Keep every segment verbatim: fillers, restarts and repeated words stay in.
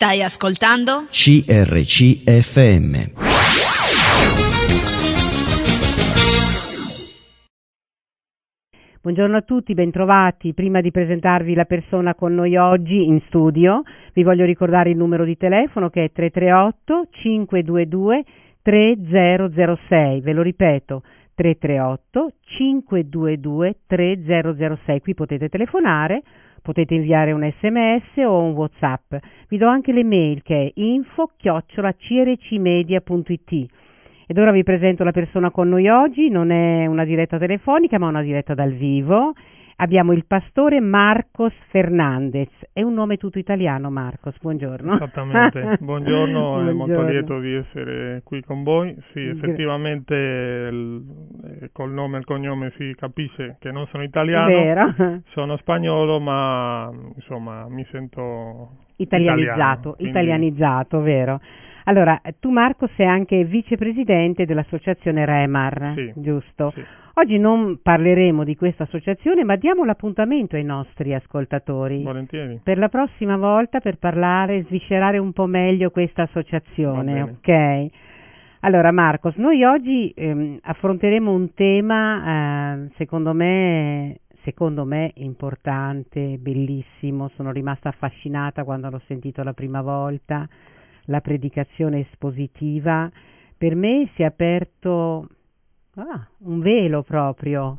Stai ascoltando C R C F M. Buongiorno a tutti, bentrovati. Prima di presentarvi la persona con noi oggi in studio, vi voglio ricordare il numero di telefono che è tre tre otto cinque due due tre zero zero sei. Ve lo ripeto, tre tre otto cinque due due tre zero zero sei. Qui potete telefonare, potete inviare un sms o un WhatsApp. Vi do anche l'email che è info chiocciola crcmedia punto it. Ed ora vi presento la persona con noi oggi. Non è una diretta telefonica ma una diretta dal vivo. Abbiamo il pastore Marcos Fernandez. È un nome tutto italiano, Marcos, buongiorno. Esattamente, buongiorno, buongiorno. È molto lieto di essere qui con voi. Sì, effettivamente il, col nome e il cognome si capisce che non sono italiano, vero. Sono spagnolo, ma insomma mi sento italianizzato, italiano, quindi... italianizzato, vero. Allora, tu Marco sei anche vicepresidente dell'associazione Remar, sì, giusto? Sì. Oggi non parleremo di questa associazione, ma diamo l'appuntamento ai nostri ascoltatori. Volentieri. Per la prossima volta per parlare, sviscerare un po' meglio questa associazione, ok? Allora Marcos, noi oggi ehm, affronteremo un tema eh, secondo me secondo me importante, bellissimo. Sono rimasta affascinata quando l'ho sentito la prima volta. La predicazione espositiva, per me si è aperto ah, un velo proprio,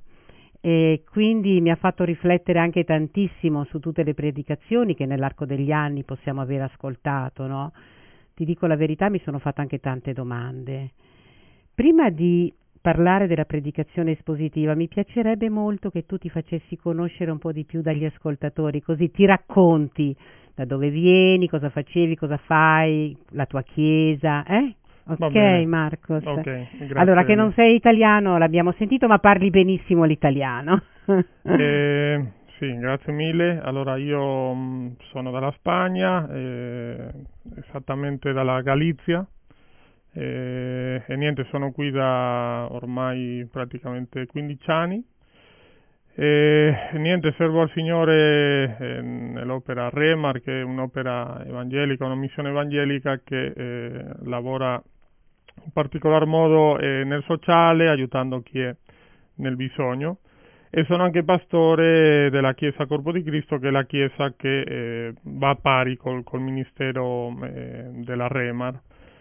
e quindi mi ha fatto riflettere anche tantissimo su tutte le predicazioni che nell'arco degli anni possiamo aver ascoltato, no? Ti dico la verità, mi sono fatta anche tante domande. Prima di parlare della predicazione espositiva mi piacerebbe molto che tu ti facessi conoscere un po' di più dagli ascoltatori, così ti racconti da dove vieni, cosa facevi, cosa fai, la tua chiesa, eh? Ok, Marcos. Okay, allora, che non sei italiano l'abbiamo sentito, ma parli benissimo l'italiano. eh, sì, grazie mille. Allora, io mh, sono dalla Spagna, eh, esattamente dalla Galizia, eh, e niente, sono qui da ormai praticamente quindici anni. E niente, servo al Signore eh, nell'opera Remar, che è un'opera evangelica, una missione evangelica che eh, lavora in particolar modo eh, nel sociale, aiutando chi è nel bisogno, e sono anche pastore della Chiesa Corpo di Cristo, che è la chiesa che eh, va a pari col, col ministero eh, della Remar.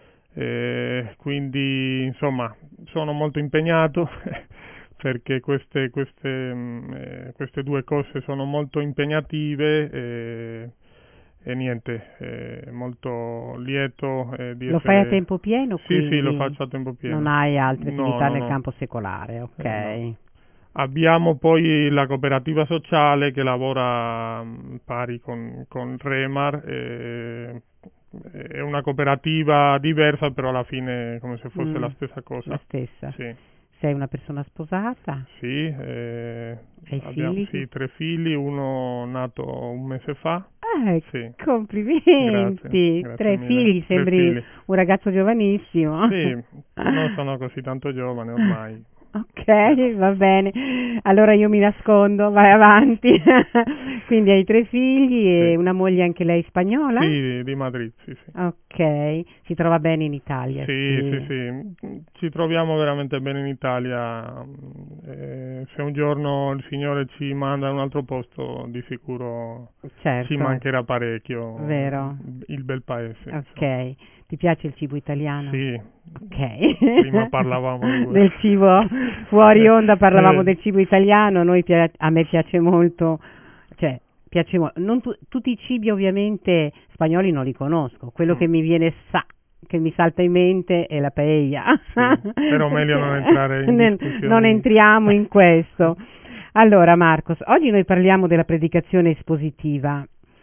Eh, quindi insomma sono molto impegnato perché queste, queste, eh, queste due cose sono molto impegnative, eh, e niente, eh, molto lieto eh, di Lo essere... fai a tempo pieno? Sì, quindi sì, lo faccio a tempo pieno. Non hai altre no, attività no, nel no. campo secolare, ok. Eh, no. Abbiamo poi la cooperativa sociale che lavora mh, pari con, con Remar, eh, è una cooperativa diversa, però alla fine come se fosse mm, la stessa cosa. La stessa. Sì. Sei una persona sposata? Sì, eh, hai abbiamo figli? Sì, tre figli, uno nato un mese fa. Ah, sì. Complimenti! Grazie, grazie tre mille. figli, sembri tre figli. Un ragazzo giovanissimo. Sì, non sono così tanto giovane ormai. Ok, va bene. Allora io mi nascondo, vai avanti. Quindi hai tre figli e sì. una moglie anche lei spagnola? Sì, di Madrid, sì, sì. Ok, si trova bene in Italia? Sì, sì, sì, sì. Ci troviamo veramente bene in Italia. Eh, se un giorno il Signore ci manda in un altro posto, di sicuro certo. ci mancherà parecchio. Vero. Il bel paese. Ok. Insomma. Ti piace il cibo italiano? Sì. Ok. Prima parlavamo di del cibo, fuori onda parlavamo del cibo italiano. Noi pi- a me piace molto, cioè piace molto. Non tu- tutti i cibi ovviamente spagnoli non li conosco. Quello mm. che mi viene sa che mi salta in mente è la paella. Sì, però meglio non entrare in discussione. Non entriamo in questo. Allora Marcos, oggi noi parliamo della predicazione espositiva.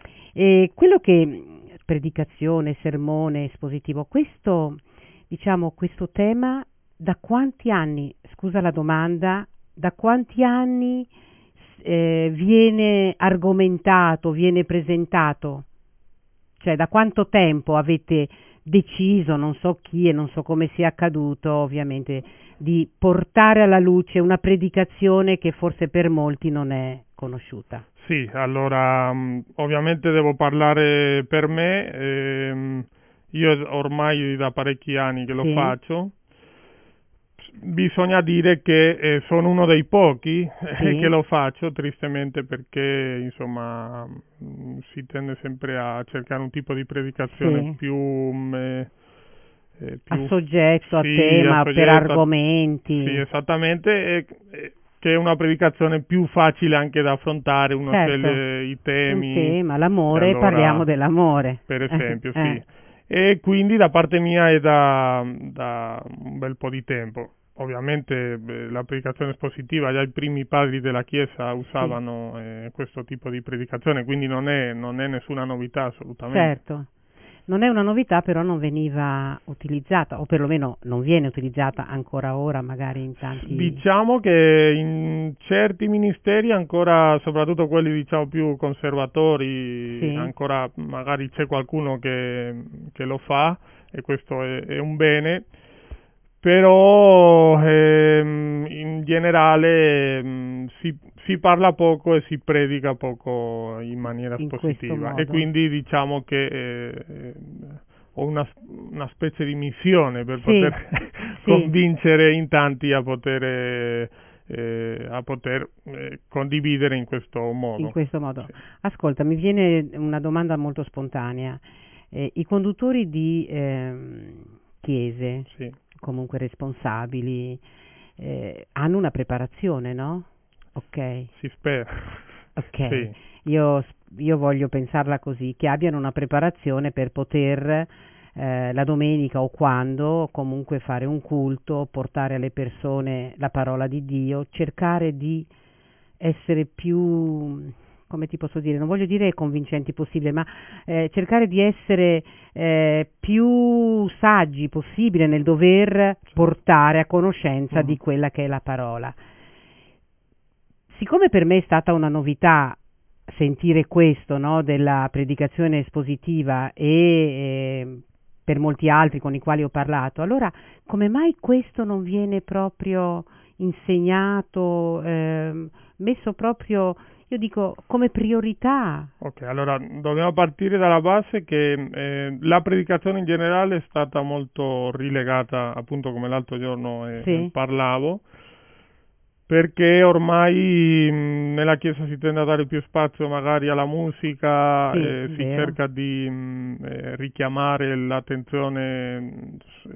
E quello che predicazione, sermone espositivo, questo diciamo questo tema da quanti anni, scusa la domanda, da quanti anni eh, viene argomentato, viene presentato? Cioè da quanto tempo avete deciso, non so chi e non so come sia accaduto ovviamente, di portare alla luce una predicazione che forse per molti non è conosciuta. Sì, allora mh, ovviamente devo parlare per me, ehm, io ormai da parecchi anni che lo Sì. faccio. Bisogna dire che eh, sono uno dei pochi Sì. eh, che lo faccio, tristemente, perché insomma mh, si tende sempre a cercare un tipo di predicazione Sì. più, mh, eh, eh, più A soggetto, sì, a tema, a per soggetto, argomenti. Sì, esattamente, e, e, che è una predicazione più facile anche da affrontare, uno Certo. sceglie i temi. Un tema, l'amore, allora, parliamo dell'amore. Per esempio, Eh. sì. E quindi da parte mia è da, da un bel po' di tempo. Ovviamente beh, la predicazione espositiva, già i primi padri della Chiesa usavano sì. eh, questo tipo di predicazione, quindi non è, non è nessuna novità assolutamente. Certo, non è una novità, però non veniva utilizzata, o perlomeno non viene utilizzata ancora ora, magari in tanti... Diciamo che in certi ministeri ancora, soprattutto quelli diciamo più conservatori, sì. ancora magari c'è qualcuno che, che lo fa, e questo è, è un bene. Però ehm, in generale ehm, si, si parla poco e si predica poco in maniera in espositiva, e quindi diciamo che eh, ho una, una specie di missione per sì, poter sì. convincere in tanti a poter, eh, a poter eh, condividere in questo modo. In questo modo. Sì. Ascolta, mi viene una domanda molto spontanea. Eh, I conduttori di eh, chiese, sì. comunque responsabili, eh, hanno una preparazione, no? Ok. Si spera. Ok. Sì. Io, io voglio pensarla così, che abbiano una preparazione per poter eh, la domenica o quando comunque fare un culto, portare alle persone la parola di Dio, cercare di essere più, come ti posso dire, non voglio dire convincenti possibile, ma eh, cercare di essere eh, più saggi possibile nel dover portare a conoscenza mm. di quella che è la parola. Siccome per me è stata una novità sentire questo, no, della predicazione espositiva, e eh, per molti altri con i quali ho parlato, allora come mai questo non viene proprio insegnato, eh, messo proprio, io dico, come priorità? Ok, allora dobbiamo partire dalla base che eh, la predicazione in generale è stata molto rilegata, appunto come l'altro giorno eh, sì. parlavo, perché ormai mh, nella Chiesa si tende a dare più spazio magari alla musica, sì, eh, si vero. cerca di mh, eh, richiamare l'attenzione mh,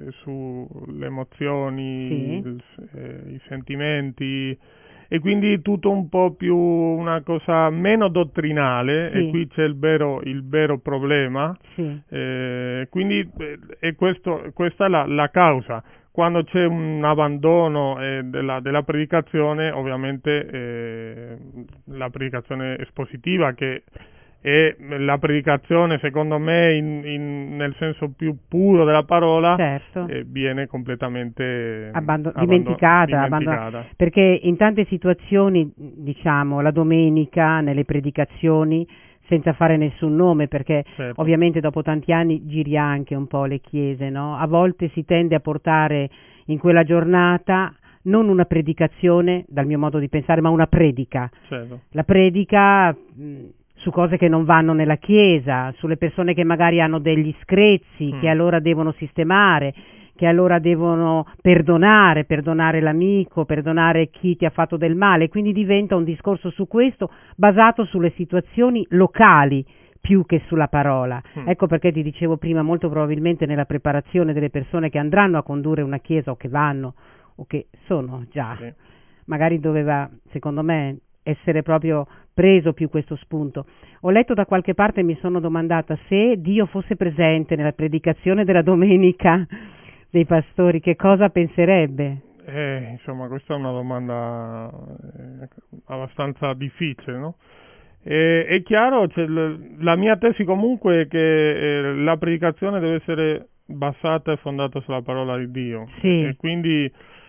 sulle emozioni, sì. il, eh, i sentimenti, e quindi tutto un po' più una cosa meno dottrinale, sì. E qui c'è il vero, il vero problema, sì. eh, quindi eh, e questo, questa è la, la causa. Quando c'è un abbandono eh, della, della predicazione, ovviamente eh, la predicazione espositiva, che è la predicazione secondo me in, in, nel senso più puro della parola, certo. eh, viene completamente Abbando- abbando- dimenticata, dimenticata. abbandonata, perché in tante situazioni, diciamo, la domenica nelle predicazioni, senza fare nessun nome, perché certo. Ovviamente dopo tanti anni giri anche un po' le chiese, no? A volte si tende a portare in quella giornata non una predicazione, dal mio modo di pensare, ma una predica. Certo. La predica mh, su cose che non vanno nella chiesa, sulle persone che magari hanno degli screzi, mm. che allora devono sistemare, che allora devono perdonare, perdonare l'amico, perdonare chi ti ha fatto del male, quindi diventa un discorso su questo basato sulle situazioni locali più che sulla parola. Mm. Ecco perché ti dicevo prima, molto probabilmente nella preparazione delle persone che andranno a condurre una chiesa o che vanno o che sono già, sì. magari doveva, secondo me, essere proprio preso più questo spunto. Ho letto da qualche parte e mi sono domandata se Dio fosse presente nella predicazione della domenica dei pastori, che cosa penserebbe? Eh, insomma, questa è una domanda eh, abbastanza difficile, no? E, è chiaro, cioè, l- la mia tesi comunque è che eh, la predicazione deve essere basata e fondata sulla parola di Dio. Sì. E, e quindi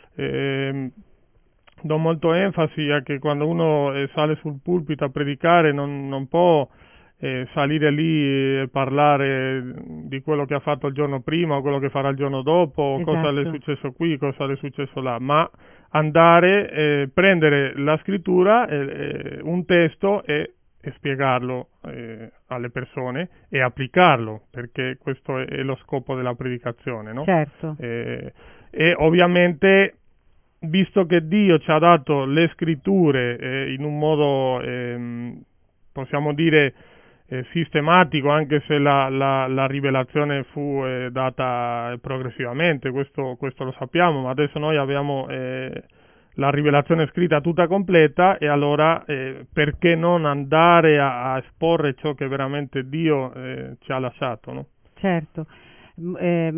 eh, do molto enfasi a che quando uno eh, sale sul pulpito a predicare non, non può eh, salire lì e parlare di quello che ha fatto il giorno prima o quello che farà il giorno dopo, Esatto. cosa le è successo qui, cosa le è successo là, ma andare, eh, prendere la scrittura, eh, un testo e, e spiegarlo eh, alle persone e applicarlo, perché questo è, è lo scopo della predicazione, no? Certo. Eh, e ovviamente, visto che Dio ci ha dato le scritture eh, in un modo, ehm, possiamo dire, eh, sistematico, anche se la, la, la rivelazione fu eh, data progressivamente, questo, questo lo sappiamo, ma adesso noi abbiamo eh, la rivelazione scritta tutta completa, e allora eh, perché non andare a, a esporre ciò che veramente Dio eh, ci ha lasciato, no? Certo. M-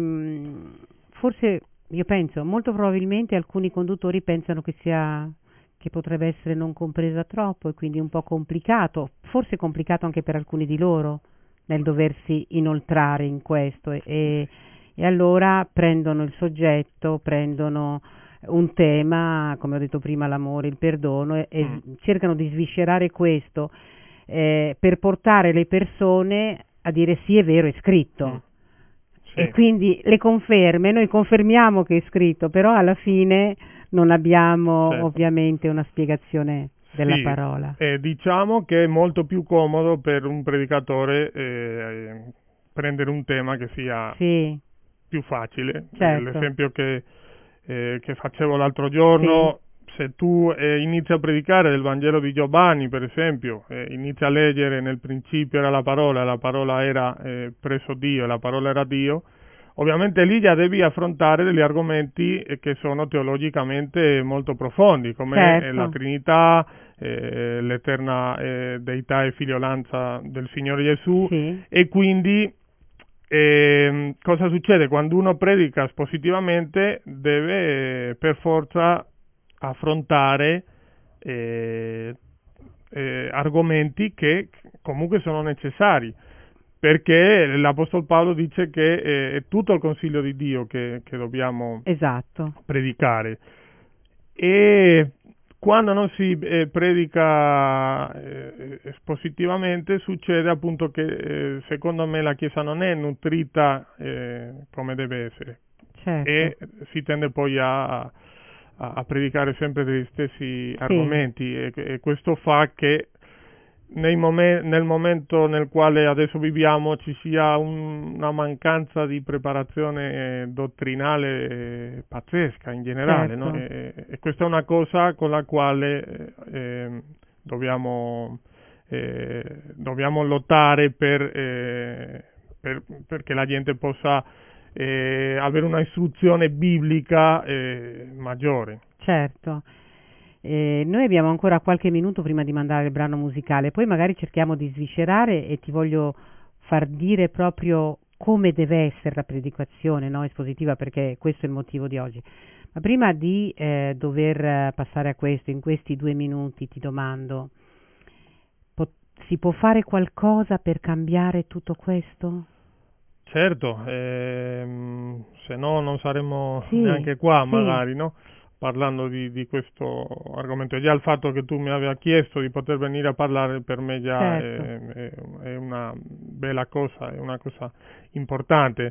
ehm, forse, io penso, molto probabilmente alcuni conduttori pensano che sia che potrebbe essere non compresa troppo e quindi un po' complicato, forse complicato anche per alcuni di loro nel doversi inoltrare in questo e, e, e allora prendono il soggetto, prendono un tema, come ho detto prima, l'amore, il perdono e, e Mm. cercano di sviscerare questo eh, per portare le persone a dire sì, è vero, è scritto. Mm. Sì. E quindi le conferme, noi confermiamo che è scritto, però alla fine non abbiamo Certo. ovviamente una spiegazione della Sì, parola. eh, diciamo che è molto più comodo per un predicatore eh, prendere un tema che sia Sì, più facile. certo. Eh, l'esempio che, eh, che facevo l'altro giorno, se tu eh, inizi a predicare del Vangelo di Giovanni, per esempio, eh, inizi a leggere nel principio era la parola, la parola era eh, presso Dio e la parola era Dio, ovviamente lì già devi affrontare degli argomenti eh, che sono teologicamente molto profondi, come Certo. eh, la Trinità, eh, l'eterna eh, deità e figliolanza del Signore Gesù, Sì. e quindi eh, cosa succede? Quando uno predica espositivamente deve eh, per forza affrontare eh, eh, argomenti che comunque sono necessari, perché l'Apostolo Paolo dice che eh, è tutto il consiglio di Dio che, che dobbiamo Esatto. predicare, e quando non si eh, predica eh, espositivamente succede appunto che eh, secondo me la Chiesa non è nutrita eh, come deve essere, Certo. e si tende poi a, a, a predicare sempre degli stessi argomenti, e, e questo fa che nei momen- nel momento nel quale adesso viviamo ci sia un- una mancanza di preparazione eh, dottrinale eh, pazzesca in generale, Certo. no? e, e questa è una cosa con la quale eh, eh, dobbiamo, eh, dobbiamo lottare per, eh, per, perché la gente possa eh, avere una istruzione biblica eh, maggiore. Certo. Eh, noi abbiamo ancora qualche minuto prima di mandare il brano musicale, poi magari cerchiamo di sviscerare e ti voglio far dire proprio come deve essere la predicazione, no? Espositiva, perché questo è il motivo di oggi. Ma prima di eh, dover passare a questo, in questi due minuti ti domando, po- si può fare qualcosa per cambiare tutto questo? Certo, ehm, se no non saremmo Sì, neanche qua sì. magari, no? Parlando di, di questo argomento. Già il fatto che tu mi abbia chiesto di poter venire a parlare per me già Certo. è, è, è una bella cosa, è una cosa importante.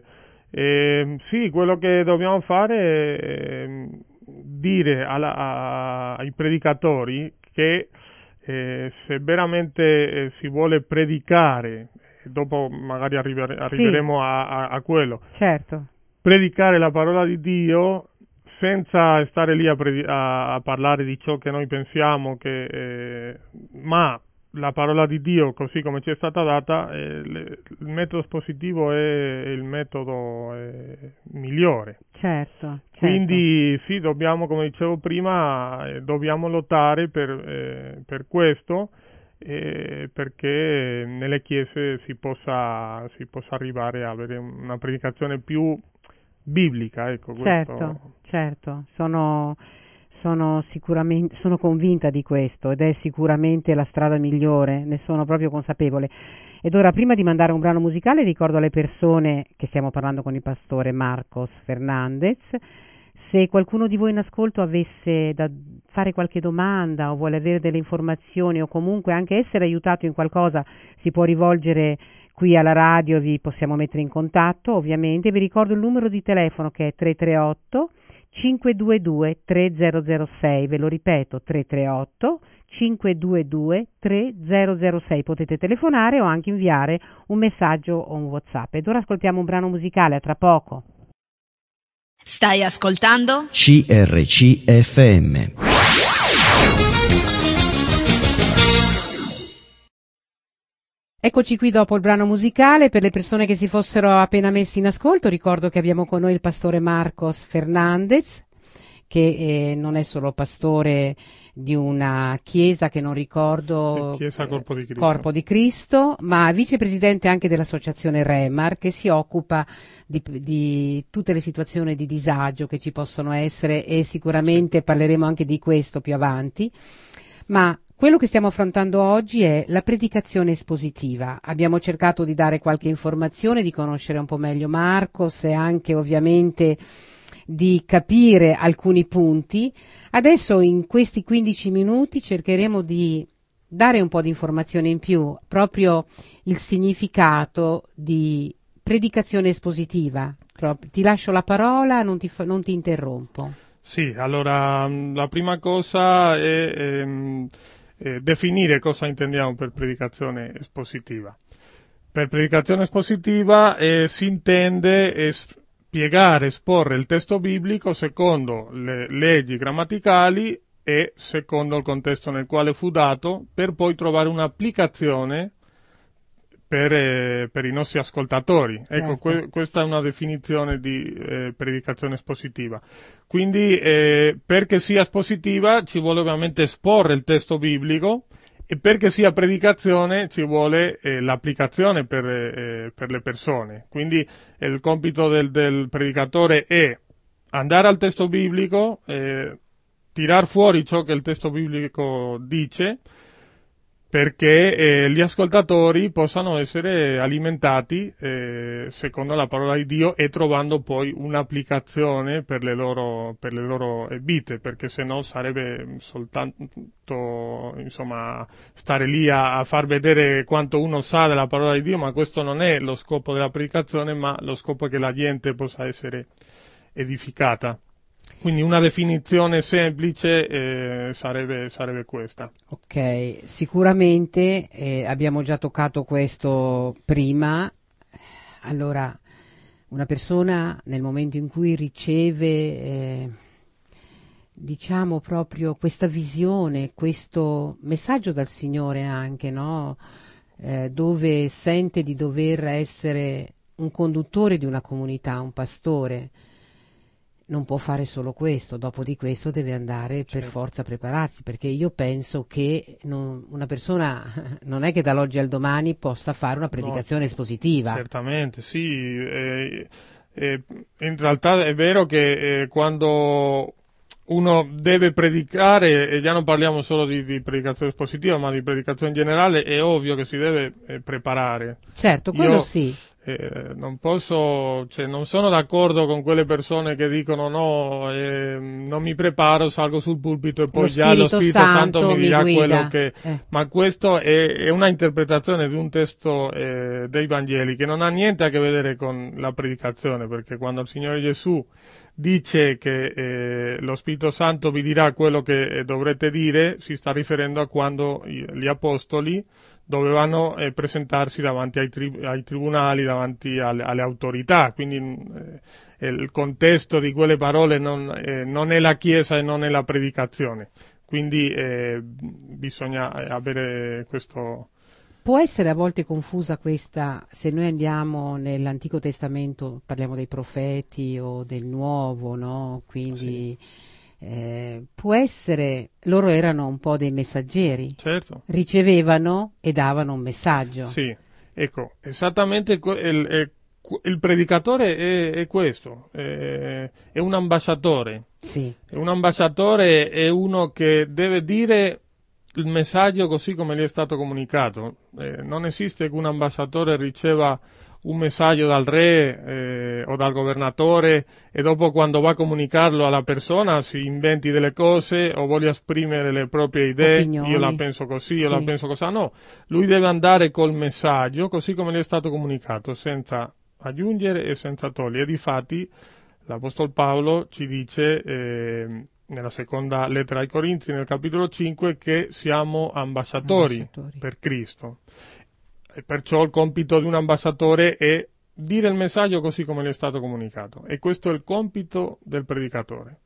E, sì, quello che dobbiamo fare è dire alla, a, ai predicatori che eh, se veramente eh, si vuole predicare, dopo magari arrivere, arriveremo Sì. a, a, a quello, Certo. predicare la parola di Dio senza stare lì a, predi- a, a parlare di ciò che noi pensiamo, che, eh, ma la parola di Dio così come ci è stata data, eh, le, il metodo espositivo è il metodo eh, migliore. Certo, certo. Quindi sì, dobbiamo, come dicevo prima, eh, dobbiamo lottare per, eh, per questo, eh, perché nelle chiese si possa, si possa arrivare a avere una predicazione più biblica, ecco. Certo, Questo. certo, sono, sono sicuramente, sono convinta di questo ed è sicuramente la strada migliore, ne sono proprio consapevole. Ed ora, prima di mandare un brano musicale, ricordo alle persone che stiamo parlando con il pastore Marcos Fernandez, Se qualcuno di voi in ascolto avesse da fare qualche domanda o vuole avere delle informazioni o comunque anche essere aiutato in qualcosa, si può rivolgere qui alla radio, vi possiamo mettere in contatto ovviamente. Vi ricordo il numero di telefono che è tre tre otto cinque due due tre zero zero sei, ve lo ripeto, tre tre otto cinque due due tre zero zero sei, potete telefonare o anche inviare un messaggio o un WhatsApp. Ed ora ascoltiamo un brano musicale, a tra poco. Stai ascoltando? C R C F M. Eccoci qui dopo il brano musicale. Per le persone che si fossero appena messi in ascolto, ricordo che abbiamo con noi il pastore Marcos Fernandez, che eh, non è solo pastore di una chiesa che non ricordo, Chiesa Corpo di Cristo, Corpo di Cristo, ma vicepresidente anche dell'associazione Remar, che si occupa di, di tutte le situazioni di disagio che ci possono essere, e sicuramente parleremo anche di questo più avanti. Ma quello che stiamo affrontando oggi è la predicazione espositiva. Abbiamo cercato di dare qualche informazione, di conoscere un po' meglio Marcos e anche ovviamente di capire alcuni punti. Adesso in questi quindici minuti cercheremo di dare un po' di informazione in più, proprio il significato di predicazione espositiva. Ti lascio la parola, non ti, fa, non ti interrompo. Sì, allora la prima cosa è, è, è definire cosa intendiamo per predicazione espositiva. Per predicazione espositiva eh, si intende es- spiegare, esporre il testo biblico secondo le leggi grammaticali e secondo il contesto nel quale fu dato, per poi trovare un'applicazione per, eh, per i nostri ascoltatori. Certo. Ecco, que- questa è una definizione di eh, predicazione espositiva. Quindi, eh, perché sia espositiva ci vuole ovviamente esporre il testo biblico, e perché sia predicazione ci vuole eh, l'applicazione per, eh, per le persone. Quindi eh, il compito del, del predicatore è andare al testo biblico, eh, tirar fuori ciò che il testo biblico dice, perché eh, gli ascoltatori possano essere alimentati eh, secondo la parola di Dio e trovando poi un'applicazione per le loro, per le loro vite, perché se no sarebbe soltanto, insomma, stare lì a, a far vedere quanto uno sa della parola di Dio, ma questo non è lo scopo della predicazione, ma lo scopo è che la gente possa essere edificata. Quindi una definizione semplice eh, sarebbe, sarebbe questa. Ok, sicuramente eh, abbiamo già toccato questo prima. Allora, una persona nel momento in cui riceve, eh, diciamo proprio questa visione, questo messaggio dal Signore anche, no? Eh, dove sente di dover essere un conduttore di una comunità, un pastore, non può fare solo questo, dopo di questo deve andare per certo. forza a prepararsi, perché io penso che non, una persona non è che dall'oggi al domani possa fare una predicazione no, espositiva. Certamente, sì. Eh, eh, in realtà è vero che eh, quando uno deve predicare, e già non parliamo solo di, di predicazione espositiva, ma di predicazione in generale, è ovvio che si deve eh, preparare. Certo, quello Io, sì. Eh, non posso, cioè non sono d'accordo con quelle persone che dicono no, eh, non mi preparo, salgo sul pulpito e poi lo già lo Spirito Santo, Santo mi dirà mi quello che... Eh. Ma questo è, è una interpretazione di un testo eh, dei Vangeli che non ha niente a che vedere con la predicazione, perché quando il Signore Gesù dice che eh, lo Spirito Santo vi dirà quello che eh, dovrete dire, si sta riferendo a quando gli apostoli dovevano eh, presentarsi davanti ai, tri- ai tribunali, davanti alle, alle autorità, quindi eh, il contesto di quelle parole non, eh, non è la Chiesa e non è la predicazione, quindi eh, bisogna avere questo... Può essere a volte confusa questa, se noi andiamo nell'Antico Testamento, parliamo dei profeti o del Nuovo, no? Quindi... Sì. Eh, può essere, loro erano un po' dei messaggeri, certo. Ricevevano e davano un messaggio. Sì, ecco, esattamente il, il, il predicatore è, è questo, è, è un ambasciatore. Sì. Un ambasciatore è uno che deve dire il messaggio così come gli è stato comunicato. Eh, non esiste che un ambasciatore riceva un messaggio dal re eh, o dal governatore, e dopo quando va a comunicarlo alla persona si inventi delle cose o voglia esprimere le proprie idee. Opinioni. Io la penso così, io sì. la penso così. No, lui deve andare col messaggio così come gli è stato comunicato, senza aggiungere e senza togliere. E difatti l'Apostolo Paolo ci dice eh, nella seconda lettera ai Corinzi, nel capitolo cinque, che siamo ambasciatori, ambasciatori. per Cristo. E perciò il compito di un ambasciatore è dire il messaggio così come gli è stato comunicato. E questo è il compito del predicatore.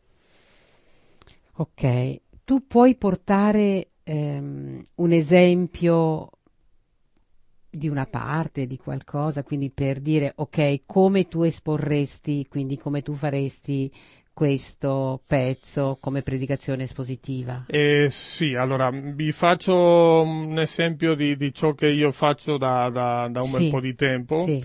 Ok, tu puoi portare ehm, un esempio di una parte, di qualcosa, quindi per dire, ok, come tu esporresti, quindi come tu faresti questo pezzo come predicazione espositiva? Eh, sì, allora vi faccio un esempio di, di ciò che io faccio da, da, da un sì, bel po' di tempo. Sì.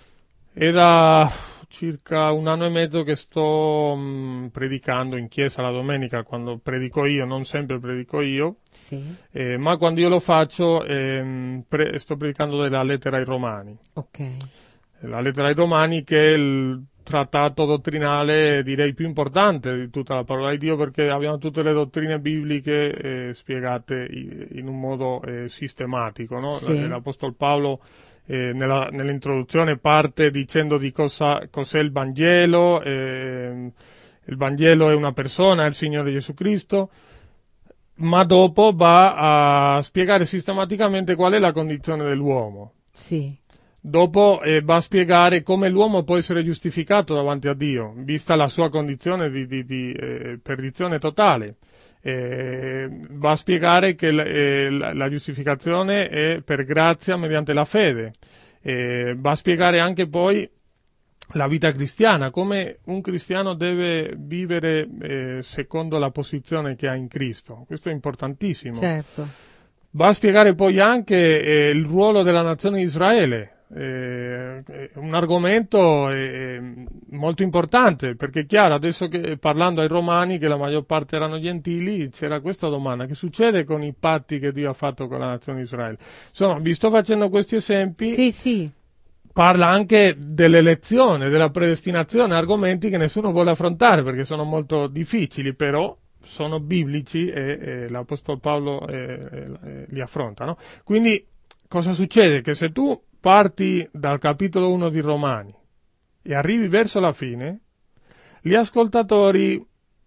Era circa un anno e mezzo che sto mh, predicando in chiesa la domenica, quando predico io, non sempre predico io, sì. eh, ma quando io lo faccio eh, pre- sto predicando della lettera ai Romani. Ok. La lettera ai Romani, che è il trattato dottrinale direi più importante di tutta la parola di Dio, perché abbiamo tutte le dottrine bibliche eh, spiegate in un modo eh, sistematico, no? Sì. L'Apostolo Paolo eh, nella, nell'introduzione parte dicendo di cosa cos'è il Vangelo. Eh, il Vangelo è una persona, è il Signore Gesù Cristo, ma dopo va a spiegare sistematicamente qual è la condizione dell'uomo. Sì. Dopo eh, va a spiegare come l'uomo può essere giustificato davanti a Dio, vista la sua condizione di, di, di eh, perdizione totale. Eh, va a spiegare che l- eh, la, la giustificazione è per grazia mediante la fede. Eh, va a spiegare anche poi la vita cristiana, come un cristiano deve vivere eh, secondo la posizione che ha in Cristo. Questo è importantissimo. Certo. Va a spiegare poi anche eh, il ruolo della nazione di Israele. Eh, un argomento eh, molto importante, perché è chiaro, adesso che parlando ai Romani, che la maggior parte erano gentili, c'era questa domanda: che succede con i patti che Dio ha fatto con la nazione di Israele? Insomma, vi sto facendo questi esempi. Sì, sì. Parla anche dell'elezione, della predestinazione, argomenti che nessuno vuole affrontare perché sono molto difficili, però sono biblici e, e l'Apostolo Paolo eh, eh, li affronta, no? Quindi cosa succede? Che se tu parti dal capitolo uno di Romani e arrivi verso la fine, gli ascoltatori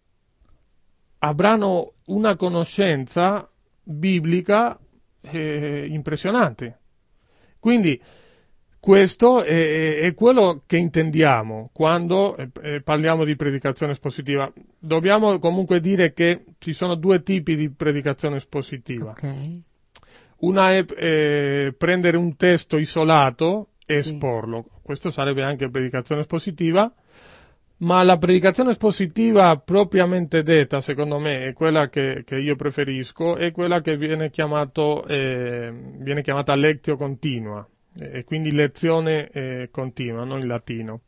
avranno una conoscenza biblica eh, impressionante. Quindi questo è, è quello che intendiamo quando eh, parliamo di predicazione espositiva. Dobbiamo comunque dire che ci sono due tipi di predicazione espositiva. Okay. Una è eh, prendere un testo isolato e sì. esporlo. Questo sarebbe anche predicazione espositiva, ma la predicazione espositiva propriamente detta, secondo me, è quella che, che io preferisco, è quella che viene chiamato eh, viene chiamata lectio continua, e quindi lezione eh, continua, non in latino,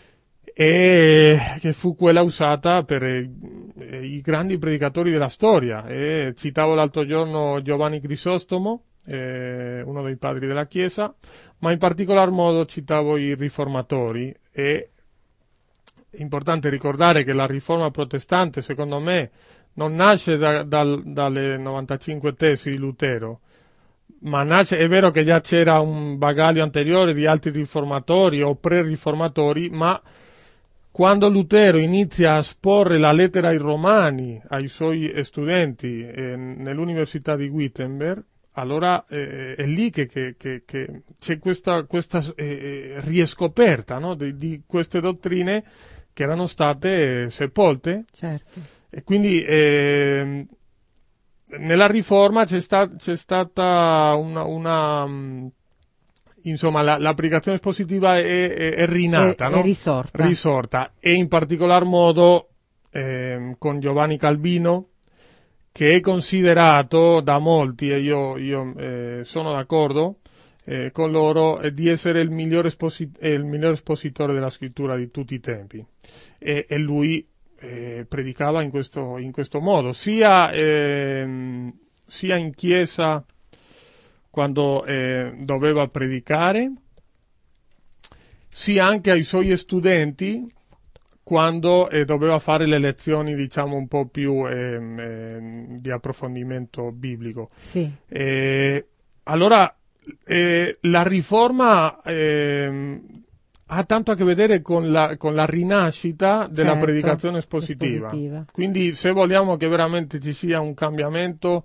e che fu quella usata per eh, i grandi predicatori della storia. E citavo l'altro giorno Giovanni Crisostomo, eh, uno dei padri della Chiesa, ma in particolar modo citavo i riformatori. E è importante ricordare che la riforma protestante, secondo me, non nasce da, dal, dalle novantacinque tesi di Lutero, ma nasce, è vero che già c'era un bagaglio anteriore di altri riformatori o pre-riformatori, ma quando Lutero inizia a esporre la lettera ai Romani ai suoi studenti eh, nell'Università di Wittenberg, allora eh, è lì che, che, che, che c'è questa, questa eh, riescoperta, no? di, di queste dottrine che erano state sepolte. Certo. E quindi eh, nella Riforma c'è, sta, c'è stata una, una insomma la, l'applicazione espositiva è, è, è rinata, è, no? è risorta. risorta, e in particolar modo eh, con Giovanni Calvino, che è considerato da molti, e io, io eh, sono d'accordo eh, con loro, eh, di essere il miglior, esposi- eh, il miglior espositore della scrittura di tutti i tempi, e, e lui eh, predicava in questo, in questo modo, sia, eh, sia in chiesa quando eh, doveva predicare, sia anche ai suoi studenti quando eh, doveva fare le lezioni, diciamo, un po' più eh, eh, di approfondimento biblico. Sì. Eh, allora, eh, la riforma eh, ha tanto a che vedere con la, con la rinascita della Certo, predicazione espositiva. espositiva. Quindi, se vogliamo che veramente ci sia un cambiamento,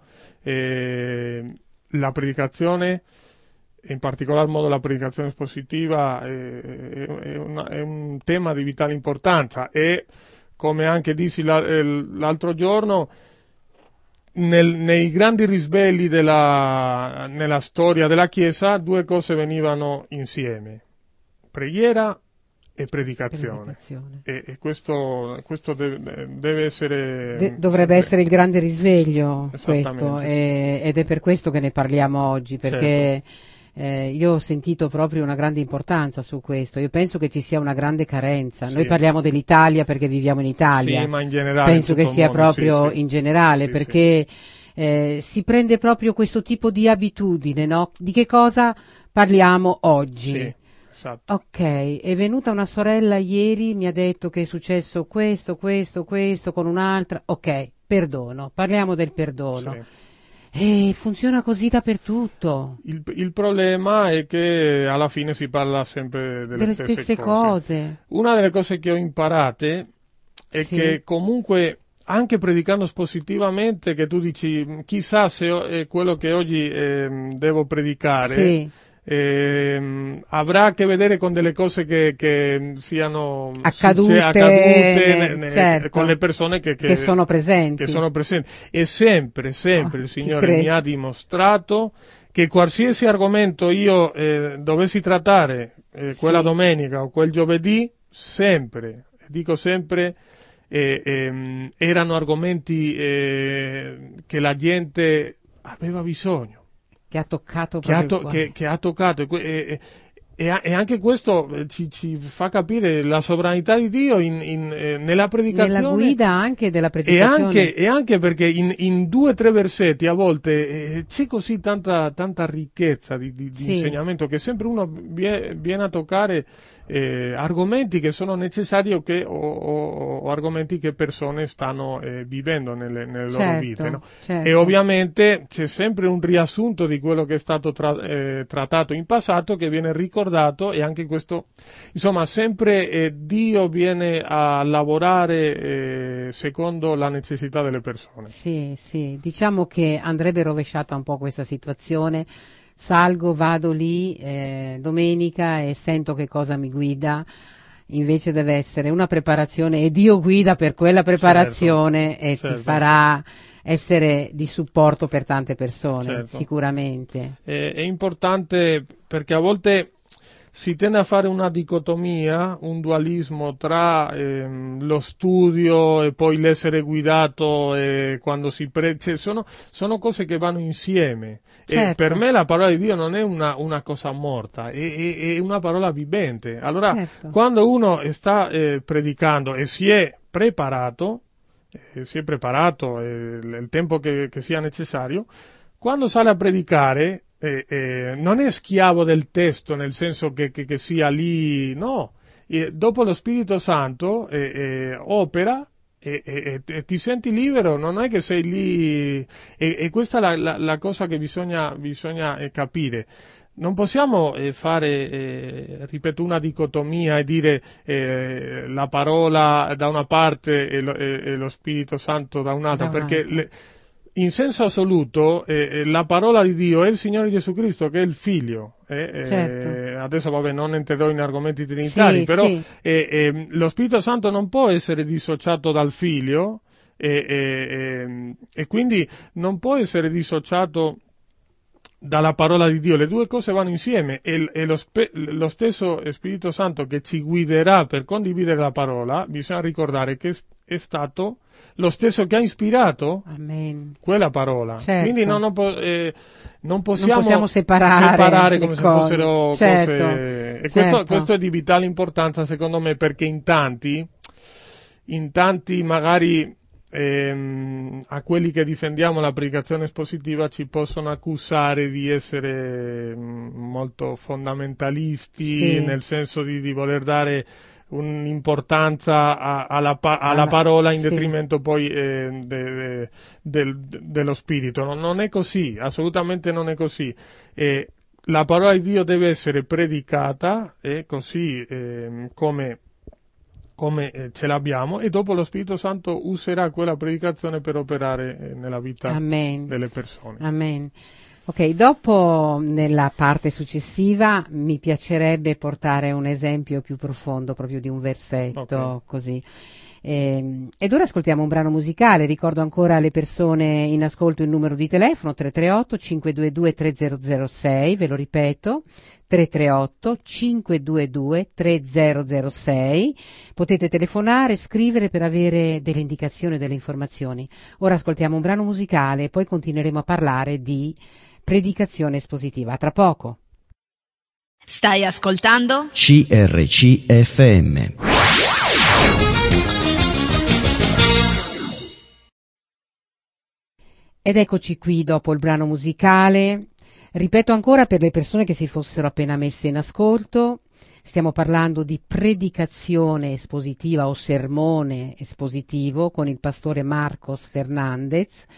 eh, la predicazione, in particolar modo la predicazione espositiva, è, è, una, è un tema di vitale importanza e, come anche dissi la, l'altro giorno, nel, nei grandi risvegli della, nella storia della Chiesa, due cose venivano insieme: preghiera e predicazione. Predicazione. E, e questo, questo deve, deve essere... De- dovrebbe eh, essere il grande risveglio, questo, Esattamente, e- ed è per questo che ne parliamo oggi, perché eh, io ho sentito proprio una grande importanza su questo. Io penso che ci sia una grande carenza. Sì. Noi parliamo dell'Italia perché viviamo in Italia, Sì, ma in generale penso in che tutto il sia mondo, proprio sì, sì. in generale, Sì, perché eh, si prende proprio questo tipo di abitudine, no? Di che cosa parliamo oggi? Sì, esatto. Ok, è venuta una sorella ieri, mi ha detto che è successo questo, questo, questo con un'altra. Ok, perdono, parliamo del perdono. Sì. E funziona così dappertutto. Il, il problema è che alla fine si parla sempre delle, Delle stesse, stesse cose. cose. Una delle cose che ho imparate è Sì. che comunque, anche predicando positivamente, che tu dici chissà se è quello che oggi eh, devo predicare, Sì. eh, avrà a che vedere con delle cose che, che siano Accadute, succe- accadute ne- ne- certo, con le persone che, che, che sono presenti. che sono presenti. E sempre, sempre Oh, il ci Signore credo. mi ha dimostrato che qualsiasi argomento io eh, dovessi trattare eh, Sì. quella domenica o quel giovedì, sempre, dico sempre, eh, ehm, erano argomenti eh, che la gente aveva bisogno. Che ha toccato Che ha, proprio to- il che, che ha toccato e, e, e, e anche questo eh, ci, ci fa capire la sovranità di Dio in, in, eh, nella predicazione, nella guida anche della e predicazione. anche, e anche perché in, in due o tre versetti a volte eh, c'è così tanta, tanta ricchezza di, di, di Sì. insegnamento che sempre uno vie- viene a toccare eh, argomenti che sono necessari o, che, o, o, o argomenti che persone stanno eh, vivendo nelle, nelle loro Certo, vite, no? certo. E ovviamente c'è sempre un riassunto di quello che è stato tra- eh, trattato in passato che viene ricordato, e anche questo, insomma, sempre eh, Dio viene a lavorare eh, secondo la necessità delle persone. Sì, sì, diciamo che andrebbe rovesciata un po' questa situazione. Salgo, vado lì eh, domenica e sento che cosa mi guida. Invece deve essere una preparazione e Dio guida per quella preparazione, Certo, e certo. ti farà essere di supporto per tante persone, Certo. sicuramente. È, è importante perché a volte si tende a fare una dicotomia, un dualismo tra ehm, lo studio e poi l'essere guidato e quando si pre- cioè, sono, sono cose che vanno insieme. Certo. E per me la parola di Dio non è una, una cosa morta, è, è, è una parola vivente. Allora, Certo. quando uno sta eh, predicando e si è preparato, eh, si è preparato eh, il tempo che, che sia necessario, quando sale a predicare eh, eh, non è schiavo del testo, nel senso che, che, che sia lì, no. E dopo lo Spirito Santo eh, eh, opera e, e, e ti senti libero, non è che sei lì, e, e questa è la, la, la cosa che bisogna, bisogna eh, capire. Non possiamo eh, fare, eh, ripeto, una dicotomia e dire eh, la parola da una parte e lo, e, e lo Spirito Santo da un'altra, Da perché un'altra. le, in senso assoluto eh, la parola di Dio è il Signore Gesù Cristo, che è il Figlio. Eh, Certo. eh, adesso vabbè, non entrerò in argomenti trinitari, Sì, però sì. eh, eh, lo Spirito Santo non può essere dissociato dal Figlio e, e, e, e quindi non può essere dissociato dalla parola di Dio. Le due cose vanno insieme, e, e lo, spe, lo stesso Spirito Santo che ci guiderà per condividere la parola, bisogna ricordare che è stato lo stesso che ha ispirato Amen. quella parola. Certo. Quindi non, non, po- eh, non possiamo, Non possiamo separare separare le come se cose. fossero Certo, cose. E certo. questo, questo è di vitale importanza, secondo me, perché in tanti, in tanti magari ehm, a quelli che difendiamo la predicazione espositiva ci possono accusare di essere mh, molto fondamentalisti, sì. nel senso di, di voler dare un'importanza a, alla, pa- alla alla, parola in sì. detrimento poi eh, de, de, del, de, dello spirito. No, non è così, assolutamente non è così. Eh, la parola di Dio deve essere predicata e così eh, come, come eh, ce l'abbiamo, e dopo lo Spirito Santo userà quella predicazione per operare eh, nella vita Amen. Delle persone. Amen. Ok, dopo nella parte successiva mi piacerebbe portare un esempio più profondo proprio di un versetto, okay. Così. Eh, ed ora ascoltiamo un brano musicale. Ricordo ancora alle persone in ascolto il numero di telefono tre tre otto cinque due due tre zero zero sei, ve lo ripeto, tre tre otto cinque due due tre zero zero sei. Potete telefonare, scrivere per avere delle indicazioni e delle informazioni. Ora ascoltiamo un brano musicale e poi continueremo a parlare di predicazione espositiva. A tra poco. Stai ascoltando C R C F M. Ed eccoci qui dopo il brano musicale. Ripeto ancora per le persone che si fossero appena messe in ascolto, stiamo parlando di predicazione espositiva o sermone espositivo con il pastore Marcos Fernandez,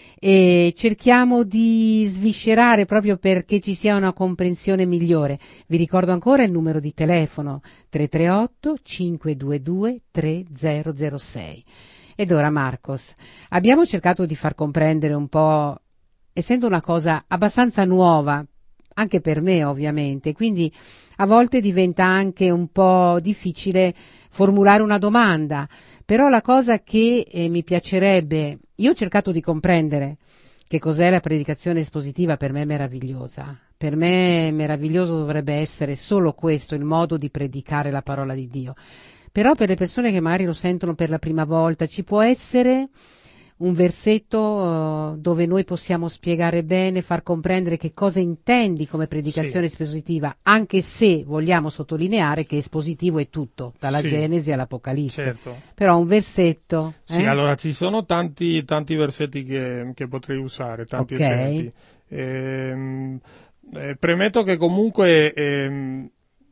e cerchiamo di sviscerare proprio perché ci sia una comprensione migliore. Vi ricordo ancora il numero di telefono tre tre otto cinque due due tre zero zero sei. Ed ora Marcos, abbiamo cercato di far comprendere un po', essendo una cosa abbastanza nuova, anche per me ovviamente, quindi a volte diventa anche un po' difficile formulare una domanda, però la cosa che eh, mi piacerebbe, io ho cercato di comprendere che cos'è la predicazione espositiva, per me è meravigliosa, per me meraviglioso dovrebbe essere solo questo, il modo di predicare la parola di Dio. Però per le persone che magari lo sentono per la prima volta, ci può essere un versetto uh, dove noi possiamo spiegare bene, far comprendere che cosa intendi come predicazione sì. espositiva, anche se vogliamo sottolineare che espositivo è tutto, dalla sì. Genesi all'Apocalisse. Certo. Però un versetto... Sì, eh? allora ci sono tanti, tanti versetti che, che potrei usare, tanti okay. esempi. Ehm, eh, premetto che comunque... Ehm,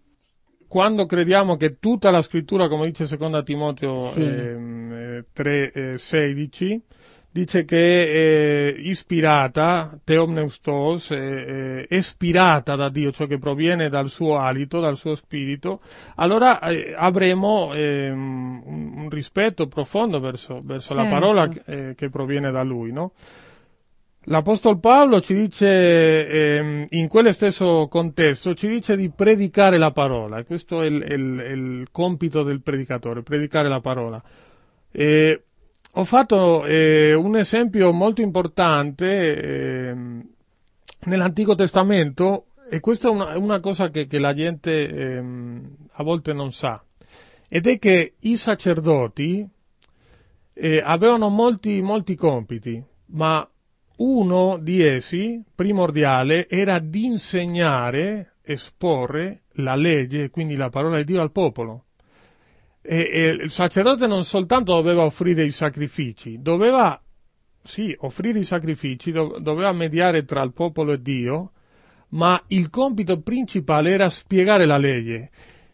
quando crediamo che tutta la scrittura, come dice seconda Timoteo sì. eh, tre sedici, dice che è ispirata, theopneustos, è ispirata da Dio, cioè che proviene dal suo alito, dal suo spirito, allora eh, avremo eh, un, un rispetto profondo verso, verso certo. la parola eh, che proviene da Lui, no? L'Apostolo Paolo ci dice, eh, in quello stesso contesto, ci dice di predicare la parola, e questo è il, il, il compito del predicatore, predicare la parola. E ho fatto eh, un esempio molto importante eh, nell'Antico Testamento, e questa è una, una cosa che, che la gente eh, a volte non sa, ed è che i sacerdoti eh, avevano molti, molti compiti, ma uno di essi, primordiale, era di insegnare, esporre la legge, quindi la parola di Dio al popolo. E, e il sacerdote non soltanto doveva offrire i sacrifici, doveva, sì, offrire i sacrifici, do, doveva mediare tra il popolo e Dio, ma il compito principale era spiegare la legge.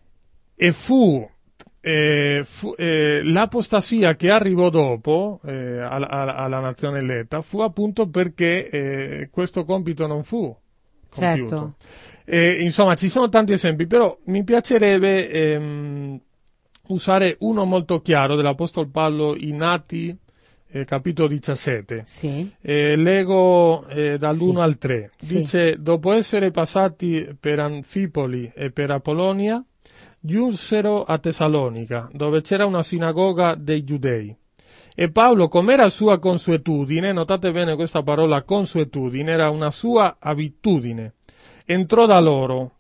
E fu... Eh, fu, eh, l'apostasia che arrivò dopo eh, alla, alla nazione eletta fu appunto perché eh, questo compito non fu compiuto. Certo. Eh, insomma, ci sono tanti esempi, però mi piacerebbe ehm, usare uno molto chiaro dell'Apostolo Paolo in Atti eh, capitolo diciassette. Sì. Eh, leggo eh, dall'uno sì. al tre. Sì. Dice: dopo essere passati per Anfipoli e per Apollonia, giunsero a Tessalonica, dove c'era una sinagoga dei Giudei. E Paolo, come era sua consuetudine, notate bene questa parola consuetudine, era una sua abitudine, entrò da loro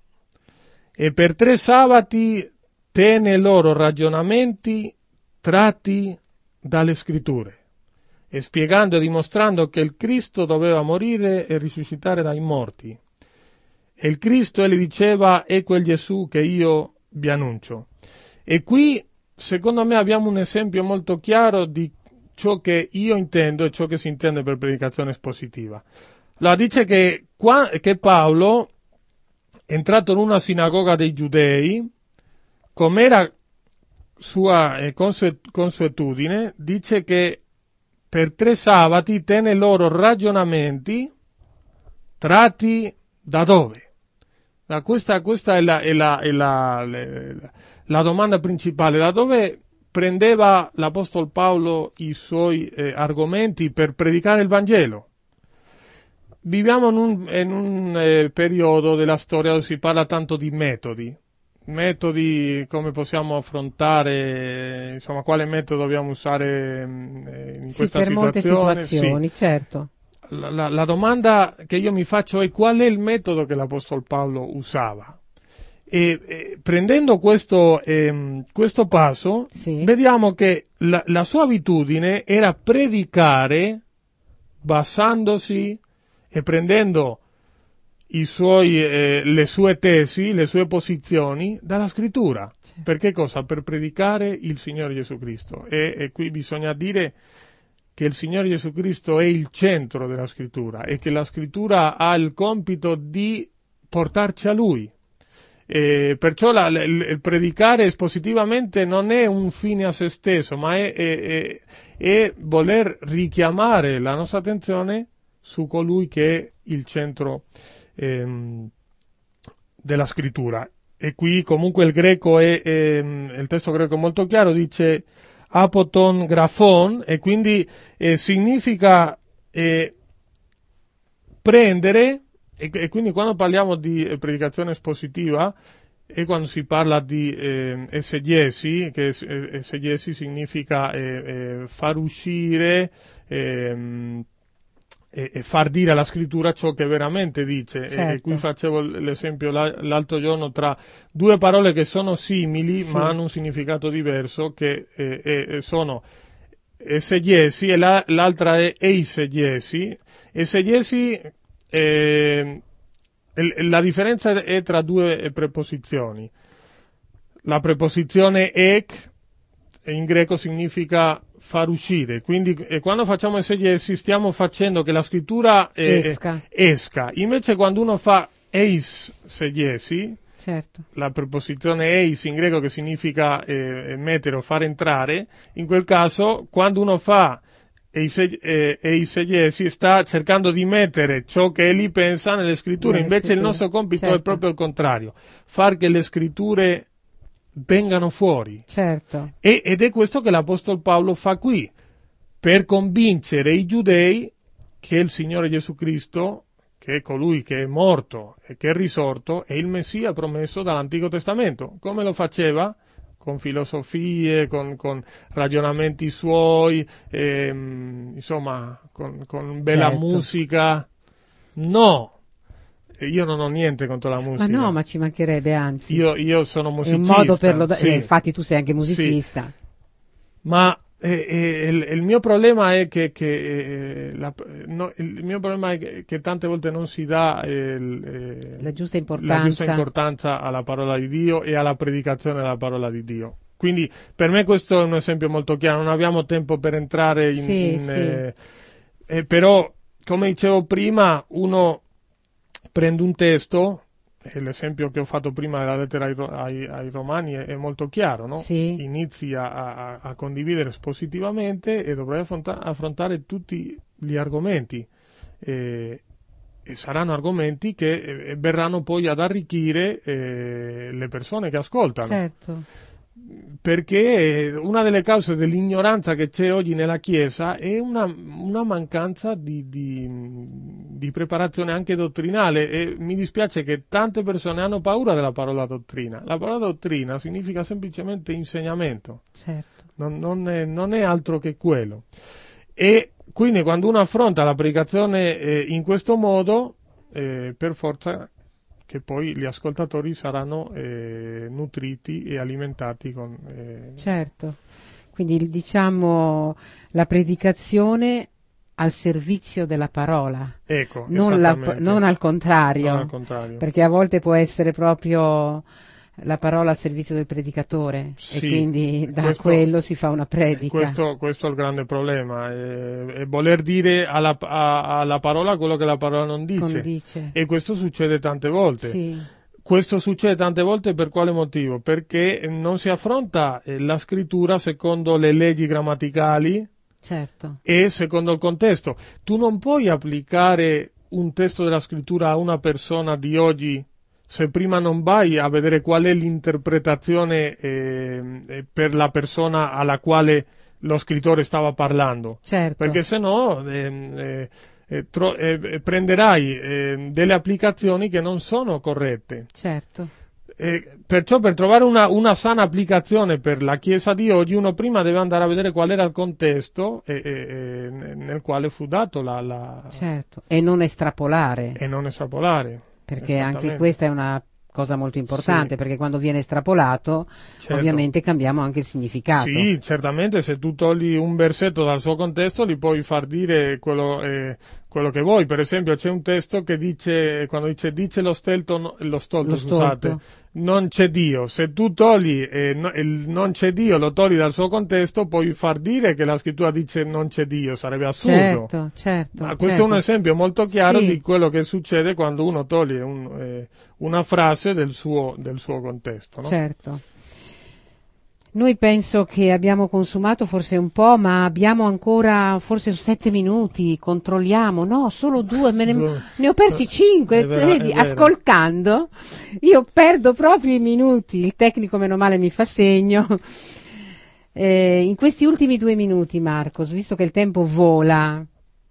e per tre sabati tenne loro ragionamenti tratti dalle scritture, e spiegando e dimostrando che il Cristo doveva morire e risuscitare dai morti. E il Cristo, egli diceva, è quel Gesù che io vi annuncio. E qui, secondo me, abbiamo un esempio molto chiaro di ciò che io intendo e ciò che si intende per predicazione espositiva. Allora, dice che, qua, che Paolo è entrato in una sinagoga dei giudei, come era sua eh, consuetudine, dice che per tre sabati tenne loro ragionamenti tratti da dove? Da questa, questa è, la, è, la, è la, la, la domanda principale, da dove prendeva l'Apostolo Paolo i suoi eh, argomenti per predicare il Vangelo? Viviamo in un, in un eh, periodo della storia dove si parla tanto di metodi, metodi come possiamo affrontare, insomma, quale metodo dobbiamo usare eh, in sì, questa per situazione. Molte situazioni, sì. Certo. La, la, la domanda che io mi faccio è: qual è il metodo che l'Apostolo Paolo usava? E, e prendendo questo, eh, questo passo, sì, vediamo che la, la sua abitudine era predicare basandosi e prendendo i suoi, eh, le sue tesi, le sue posizioni dalla scrittura. Certo. Per che cosa? Per predicare il Signore Gesù Cristo. E, e qui bisogna dire che il Signore Gesù Cristo è il centro della scrittura e che la scrittura ha il compito di portarci a Lui. E perciò la, il, il predicare espositivamente non è un fine a se stesso, ma è, è, è, è voler richiamare la nostra attenzione su colui che è il centro ehm, della scrittura. E qui comunque il greco è, è il testo greco è molto chiaro, dice apoton grafon, e quindi eh, significa eh, prendere, e, e quindi quando parliamo di eh, predicazione espositiva e quando si parla di eh, esegesi, che eh, esegesi significa eh, eh, far uscire eh, e, e far dire alla scrittura ciò che veramente dice. Certo. E qui facevo l'esempio l'altro giorno tra due parole che sono simili, sì, ma hanno un significato diverso, che eh, eh, sono esegesi e la, l'altra è eisegesi. Esegesi, eh, la differenza è tra due preposizioni. La preposizione ek in greco significa far uscire, quindi eh, quando facciamo esegesi stiamo facendo che la scrittura eh, esca. esca. Invece quando uno fa eis segesi, certo, la preposizione eis in greco che significa eh, mettere o far entrare, in quel caso quando uno fa eisegesi sta cercando di mettere ciò che egli pensa nelle scritture. Nelle invece scritture. Il nostro compito, certo, è proprio il contrario, far che le scritture vengano fuori. Certo. E, ed è questo che l'Apostolo Paolo fa qui, per convincere i giudei che il Signore Gesù Cristo, che è colui che è morto e che è risorto, è il Messia promesso dall'Antico Testamento. Come lo faceva? Con filosofie, con, con ragionamenti suoi, ehm, insomma, con, con bella, certo, musica. No! Io non ho niente contro la musica. Ma no, ma ci mancherebbe, anzi. Io, io sono musicista. È un modo per lo da- sì. eh, infatti tu sei anche musicista. Sì. Ma eh, eh, il, il mio problema è che, che eh, la, no, il mio problema è che, che tante volte non si dà eh, eh, la, giusta importanza. la giusta importanza alla parola di Dio e alla predicazione della parola di Dio. Quindi per me questo è un esempio molto chiaro. Non abbiamo tempo per entrare in... Sì, in sì. Eh, eh, però, come dicevo prima, uno prende un testo, e l'esempio che ho fatto prima della lettera ai, ai, ai Romani è, è molto chiaro, no? Sì. Inizi a, a, a condividere espositivamente e dovrai affronta, affrontare tutti gli argomenti, e, e saranno argomenti che eh, verranno poi ad arricchire eh, le persone che ascoltano. Certo. Perché una delle cause dell'ignoranza che c'è oggi nella Chiesa è una, una mancanza di, di, di preparazione anche dottrinale, e mi dispiace che tante persone hanno paura della parola dottrina. La parola dottrina significa semplicemente insegnamento, certo, non, non, è, non è altro che quello. E quindi quando uno affronta la predicazione eh, in questo modo, eh, per forza che poi gli ascoltatori saranno eh, nutriti e alimentati con... Eh... Certo, quindi diciamo la predicazione al servizio della parola, ecco, non, la, non, al contrario, non al contrario, perché a volte può essere proprio la parola al servizio del predicatore, sì, e quindi da questo, quello si fa una predica. Questo, questo è il grande problema, è, è voler dire alla, a, alla parola quello che la parola non dice, non dice. E questo succede tante volte. Sì. Questo succede tante volte per quale motivo? Perché non si affronta la scrittura secondo le leggi grammaticali, certo, e secondo il contesto. Tu non puoi applicare un testo della scrittura a una persona di oggi se prima non vai a vedere qual è l'interpretazione eh, per la persona alla quale lo scrittore stava parlando. Certo. Perché se no eh, eh, eh, tro- eh, prenderai eh, delle applicazioni che non sono corrette. Certo. Eh, perciò per trovare una, una sana applicazione per la Chiesa di oggi, uno prima deve andare a vedere qual era il contesto e, e, e, nel quale fu dato la, la... Certo, e non estrapolare. E non estrapolare. Perché anche questa è una cosa molto importante, sì, perché quando viene estrapolato, certo, ovviamente cambiamo anche il significato. Sì, certamente, se tu togli un versetto dal suo contesto li puoi far dire quello, eh, quello che vuoi. Per esempio c'è un testo che dice, quando dice dice lo stelto, lo stolto, lo scusate, stolto. Non c'è Dio. Se tu togli eh, no, il non c'è Dio, lo togli dal suo contesto, puoi far dire che la scrittura dice non c'è Dio, sarebbe assurdo. Certo, certo. Ma questo certo. è un esempio molto chiaro, sì, di quello che succede quando uno toglie un, eh, una frase del suo, del suo contesto, no? Certo. Noi penso che abbiamo consumato forse un po', ma abbiamo ancora forse sette minuti, controlliamo, no, solo due, me ne, ne ho persi cinque, vero, vedi, ascoltando, io perdo proprio i minuti, il tecnico meno male mi fa segno. Eh, in questi ultimi due minuti, Marcos, visto che il tempo vola,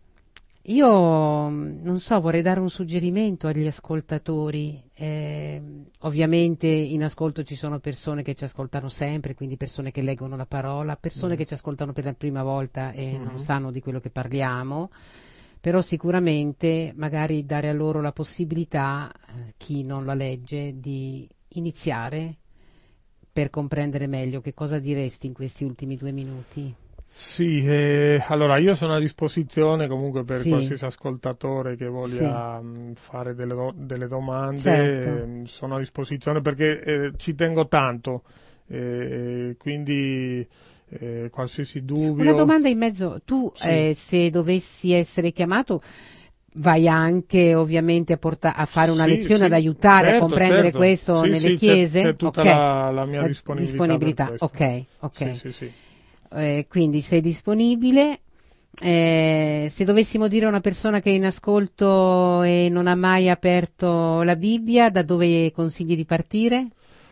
io non so, vorrei dare un suggerimento agli ascoltatori. Eh, ovviamente in ascolto ci sono persone che ci ascoltano sempre, quindi persone che leggono la parola, persone mm. che ci ascoltano per la prima volta e mm. non sanno di quello che parliamo, però sicuramente magari dare a loro la possibilità, eh, chi non la legge, di iniziare per comprendere meglio. Che cosa diresti in questi ultimi due minuti? Sì, eh, allora io sono a disposizione comunque per sì. qualsiasi ascoltatore che voglia sì. mh, fare delle, do- delle domande, certo. eh, sono a disposizione perché eh, ci tengo tanto, eh, quindi eh, qualsiasi dubbio. Una domanda in mezzo, tu sì. eh, se dovessi essere chiamato vai anche ovviamente a, porta- a fare una sì, lezione, sì, ad aiutare certo, a comprendere certo. questo sì, nelle sì, chiese? C'è, c'è tutta okay. la, la mia la disponibilità. disponibilità. Ok, ok. Sì, sì, sì. Eh, quindi sei disponibile. Eh, se dovessimo dire a una persona che è in ascolto e non ha mai aperto la Bibbia, da dove consigli di partire?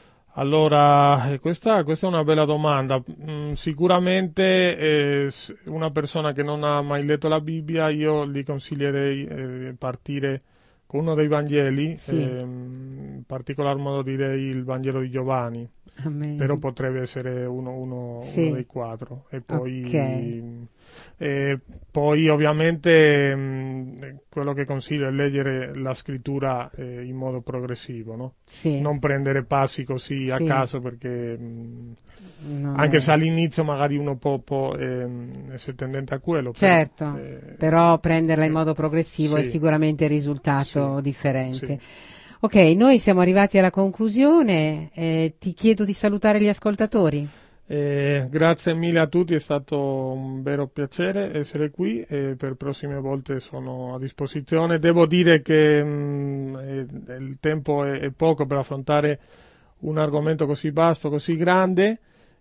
Allora, questa, questa è una bella domanda. Mm, sicuramente eh, una persona che non ha mai letto la Bibbia, io gli consiglierei eh, partire con uno dei Vangeli, sì. eh, in particolar modo direi il Vangelo di Giovanni. Amen. Però potrebbe essere uno, uno, sì. uno dei quattro e poi, okay. e poi ovviamente mh, quello che consiglio è leggere la scrittura eh, in modo progressivo, no? Sì. Non prendere passi così sì. a caso perché mh, anche è... se all'inizio magari uno può, può eh, essere tendente a quello, certo, però, eh, però prenderla in modo progressivo sì. è sicuramente il risultato sì. differente. Sì. Ok, noi siamo arrivati alla conclusione, eh, ti chiedo di salutare gli ascoltatori. Eh, grazie mille a tutti, è stato un vero piacere essere qui e per prossime volte sono a disposizione. Devo dire che mh, eh, il tempo è, è poco per affrontare un argomento così vasto, così grande,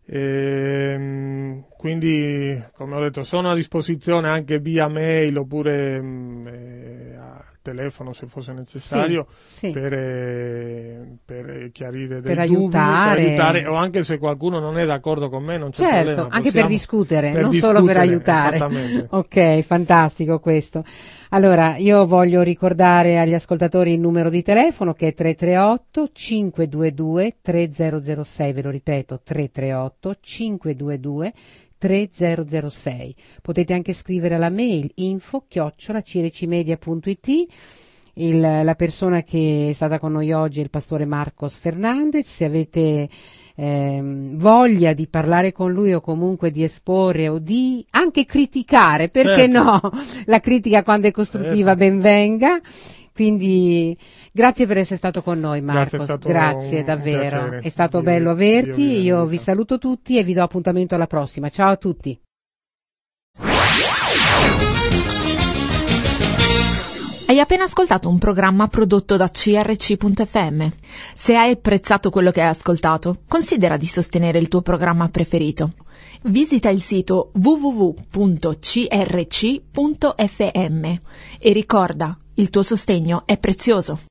e, quindi come ho detto sono a disposizione anche via mail oppure mh, eh, a telefono se fosse necessario sì, sì. Per, eh, per chiarire dei per dubbi, aiutare. per aiutare o anche se qualcuno non è d'accordo con me non c'è certo, problema, anche per discutere, per non discutere, solo per aiutare. Ok, fantastico questo. Allora, io voglio ricordare agli ascoltatori il numero di telefono che è tre tre otto cinque due due tre zero zero sei, ve lo ripeto, tre tre otto cinque due due tre zero zero sei. Potete anche scrivere alla mail info chiocciola ciricimedia punto it. Il, la persona che è stata con noi oggi è il pastore Marcos Fernandez. Se avete ehm, voglia di parlare con lui o comunque di esporre o di anche criticare, perché certo. no? La critica quando è costruttiva certo. ben venga. Quindi grazie per essere stato con noi, Marcos. Grazie, grazie un, davvero. un È stato io, bello averti. Io, io, io vi saluto tutti e vi do appuntamento alla prossima. Ciao a tutti. Hai appena ascoltato un programma prodotto da C R C punto F M. Se hai apprezzato quello che hai ascoltato, considera di sostenere il tuo programma preferito. Visita il sito w w w punto c r c punto f m e ricorda, il tuo sostegno è prezioso.